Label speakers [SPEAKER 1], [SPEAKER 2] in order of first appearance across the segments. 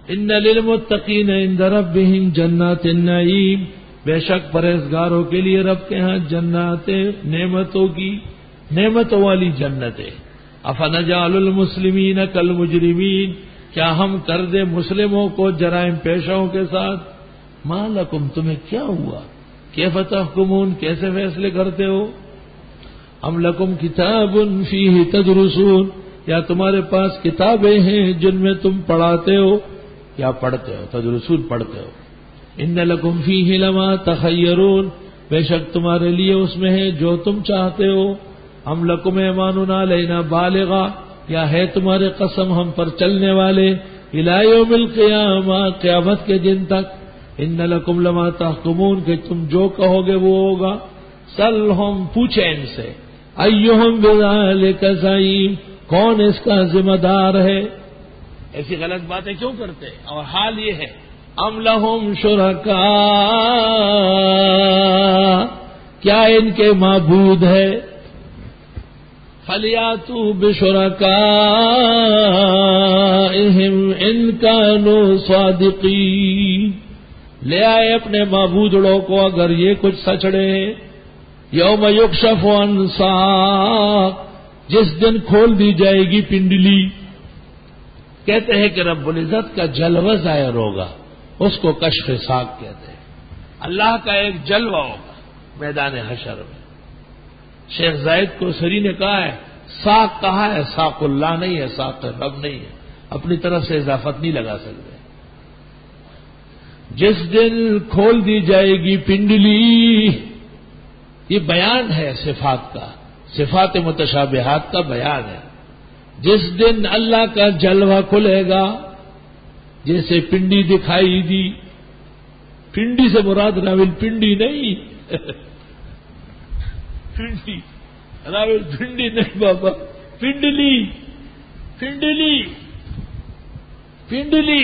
[SPEAKER 1] ان للمتقین عند ربهم جنات النعیم، بے شک پرہیزگاروں کے لیے رب کے ہاں جنات نعمتوں کی، نعمتوں والی جنتیں۔ افنجعل المسلمین کالمجرمین، کیا ہم کر دیں مسلموں کو جرائم پیشوں کے ساتھ؟ ما لکم، تمہیں کیا ہوا؟ کیف تحکمون، کیسے فیصلے کرتے ہو؟ ام لکم کتاب فیہ تدرسون، یا تمہارے پاس کتابیں ہیں جن میں تم پڑھاتے ہو یا پڑھتے ہو؟ تدرسون پڑھتے ہو۔ ان لکم فیہ لما تخیرون، بے شک تمہارے لیے اس میں ہے جو تم چاہتے ہو۔ ام لکم ایمان علینا بالغا، یا ہے تمہارے قسم ہم پر چلنے والے، الی یوم القیامہ، قیامت کے دن تک۔ ان لکم لما تحکمون، کہ تم جو کہو گے وہ ہوگا۔ سلہم، پوچھے ان سے، ایہم بذالک زعیم، کون اس کا ذمہ دار ہے؟ ایسی غلط باتیں کیوں کرتے ہیں؟ اور حال یہ ہے، ام لہم شرکاء، کیا ان کے معبود ہے؟ فَلْيَأْتُوا بِشُرَكَائِهِمْ إِن كَانُوا صَادِقِينَ، لے آئے اپنے معبودڑوں کو اگر یہ کچھ سچڑے ہیں۔ یوم یکشف عن ساق، جس دن کھول دی جائے گی پنڈلی۔ کہتے ہیں کہ رب العزت کا جلوہ ظاہر ہوگا، اس کو کشف ساق کہتے ہیں۔ اللہ کا ایک جلوہ ہوگا میدان حشر میں۔ شیخ زائد کو سری نے کہا ہے ساق کہا ہے، ساق اللہ نہیں ہے، ساق رب نہیں ہے، اپنی طرف سے اضافت نہیں لگا سکتے۔ جس دن کھول دی جائے گی پنڈلی، یہ بیان ہے صفات کا، صفات متشابہات کا بیان ہے۔ جس دن اللہ کا جلوہ کھلے گا، جیسے پنڈی دکھائی دی، پنڈی سے مراد راول پنڈی نہیں، پنڈی راول پنڈی نہیں بابا، پنڈلی، پنڈلی، پنڈلی۔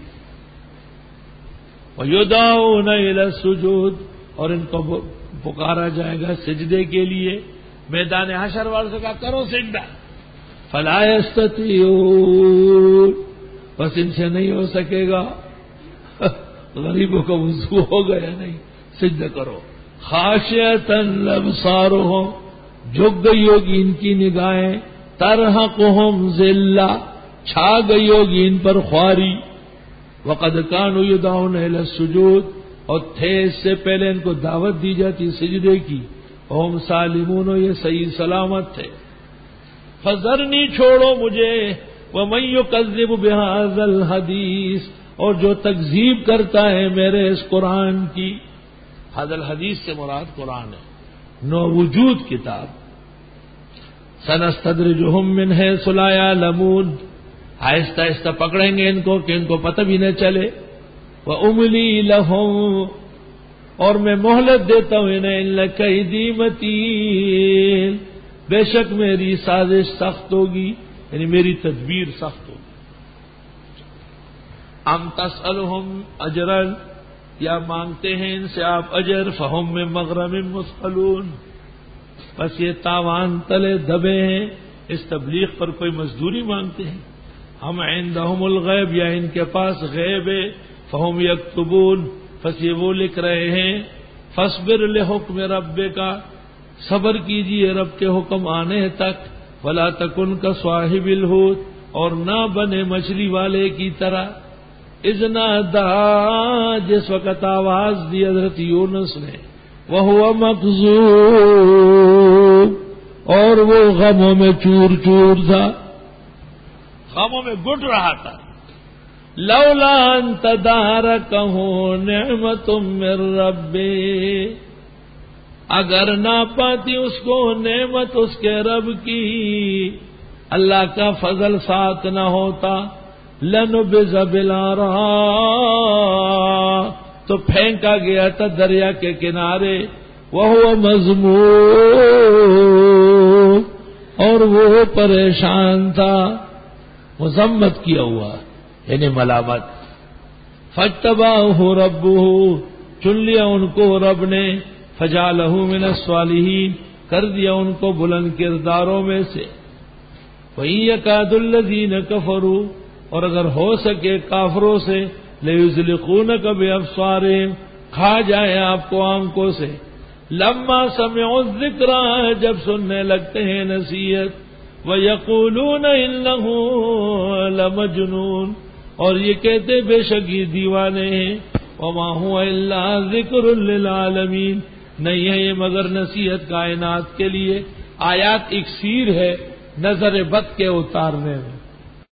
[SPEAKER 1] وَيُدْعَوْنَ إِلَى السُّجُودِ، اور ان کو پکارا جائے گا سجدے کے لیے۔ میدان حشر والوں سے کہا کرو سجدہ، فَلَا يَسْتَطِيعُونَ، بس ان سے نہیں ہو سکے گا۔ غریبوں کا وضو ہو گیا نہیں، سجدہ کرو۔ خاشعۃ ابصارہم، جھک گئی ہوگی ان کی نگاہیں، ترہقہم ذلہ، چھا گئی ہوگی ان پر خواری۔ وقد كانوا يدعون الى السجود، اور تھے اس سے پہلے ان کو دعوت دی جاتی سجدے کی، ہم سالمون، یہ صحیح سلامت تھے۔ فذرنی، چھوڑو مجھے، ومن يكذب بهذا الحديث، اور جو تکذیب کرتا ہے میرے اس قرآن کی۔ هذا الحدیث سے مراد قرآن ہے، نو وجود کتاب۔ سنستدرجهم من حيث لا يعلمون، آہستہ آہستہ پکڑیں گے ان کو کہ ان کو پتہ بھی نہ چلے۔ وَأُمْلِي لَهُمْ، اور میں مہلت دیتا ہوں انہیں، إِنَّ كَيْدِي مَتِينٌ، بے شک میری سازش سخت ہوگی، یعنی میری تدبیر سخت ہوگی۔ ام تسألهم اجرا، یا مانگتے ہیں ان سے آپ اجر، فہم من مغرم مثقلون، بس یہ تاوان تلے دبے ہیں، اس تبلیغ پر کوئی مزدوری مانگتے ہیں۔ ہم عندهم الغیب، یا ان کے پاس غیب ہے، فہم یکتبون، بس یہ وہ لکھ رہے ہیں۔ فاصبر لحکم ربک، صبر کیجیے رب کے حکم آنے تک۔ ولا تکن کصاحب الحوت، اور نہ بنے مچھلی والے کی طرح۔ اذ نادى، جس وقت آواز دی حضرت یونس نے، وهو مکذوب، اور وہ غموں میں چور چور تھا، غموں میں گٹ رہا تھا۔ لولا ان تدارکہ نعمت من ربی، اگر نہ پاتی اس کو نعمت اس کے رب کی، اللہ کا فضل ساتھ نہ ہوتا، لنبذ بالعراء، تو پھینکا گیا تھا دریا کے کنارے، وہو مذموم، اور وہ پریشان تھا، مذمت کیا ہوا یعنی ملامت۔ فاجتباہ ربہ، چن لیا ان کو رب نے، فجعلہ من الصالحین، کر دیا ان کو بلند کرداروں میں سے۔ وَإِن يَكَادُ الَّذِينَ كَفَرُوا، اور اگر ہو سکے کافروں سے لیزلقونک بابصارہم، کھا جائیں آپ کو آنکھوں سے، لما سمعوا الذکر، جب سننے لگتے ہیں نصیحت، وَيَقُولُونَ إِنَّهُ لَمَجْنُونَ، اور یہ کہتے بے شک یہ دیوانے ہیں، وَمَا هُوَ إِلَّا ذِكْرٌ لِّلْعَالَمِينَ، نہیں ہے یہ مگر نصیحت کائنات کے لیے، آیات اکسیر ہے نظر بد کے اتارنے میں۔